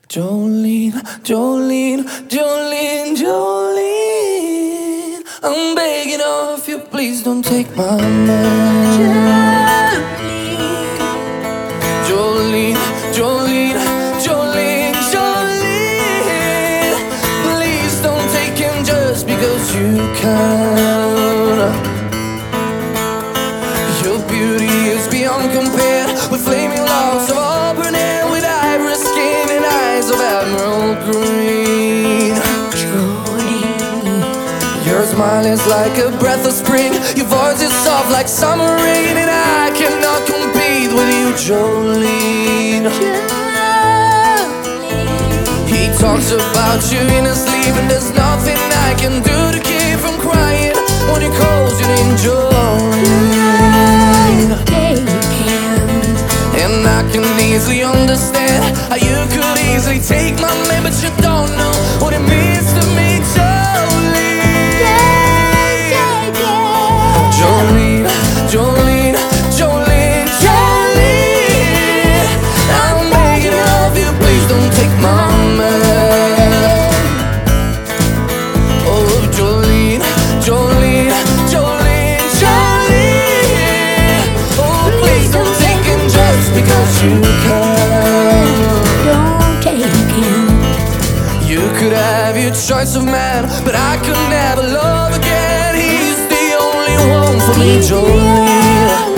Jolene, Jolene, Jolene, Jolene, I'm begging of you, please don't take my man. Jolene, Jolene, Jolene, Jolene, please don't take him just because you can. Your beauty is beyond compare, with flaming locks of auburn hair, with ivory skin and eyes of emerald green. Jolene, your smile is like a breath of spring, your voice is soft like summer rain, and I cannot compete with you, Jolene. He talks about you in his sleep, and there's nothing I can do to keep from crying when he calls your name, Jolene. And I can easily understand how you could easily take my man, but you don't know what it means to me, Jolene. Jolene, Jolene, Jolene, Jolene, I'm begging of you, please don't take my man. Oh, Jolene, Jolene, Jolene, Jolene, oh, please don't take him just because you can. don't take him. You could have your choice of man, but I could never love again. He's the only one for me, Jolene.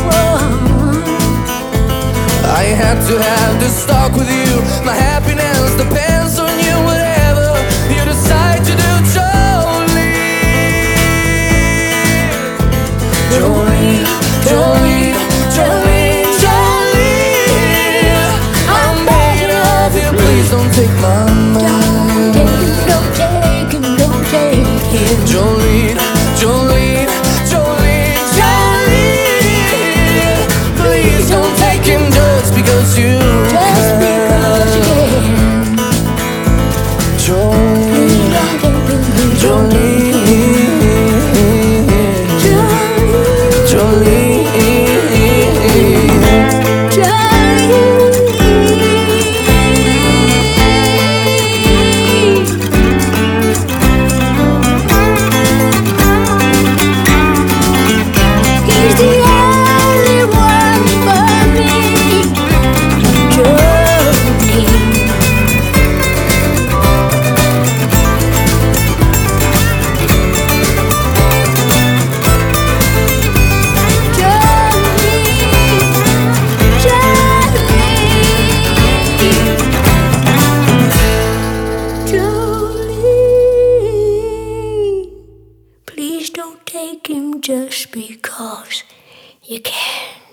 I had to have this talk with you. My happiness depends on you, whatever you decide to do, Jolene. Jolene, Jolene, Jolene, Jolene, I'm begging of you, please don't take my mind. Don't take him, don't take him. Jolene, Jolene, Jolene, Jolene, please don't take him just because you Just because you can. Jolene, Don't take him, Jolene, Jolene. He's the only one for me, Jolene. Jolene, please don't take him just because you can.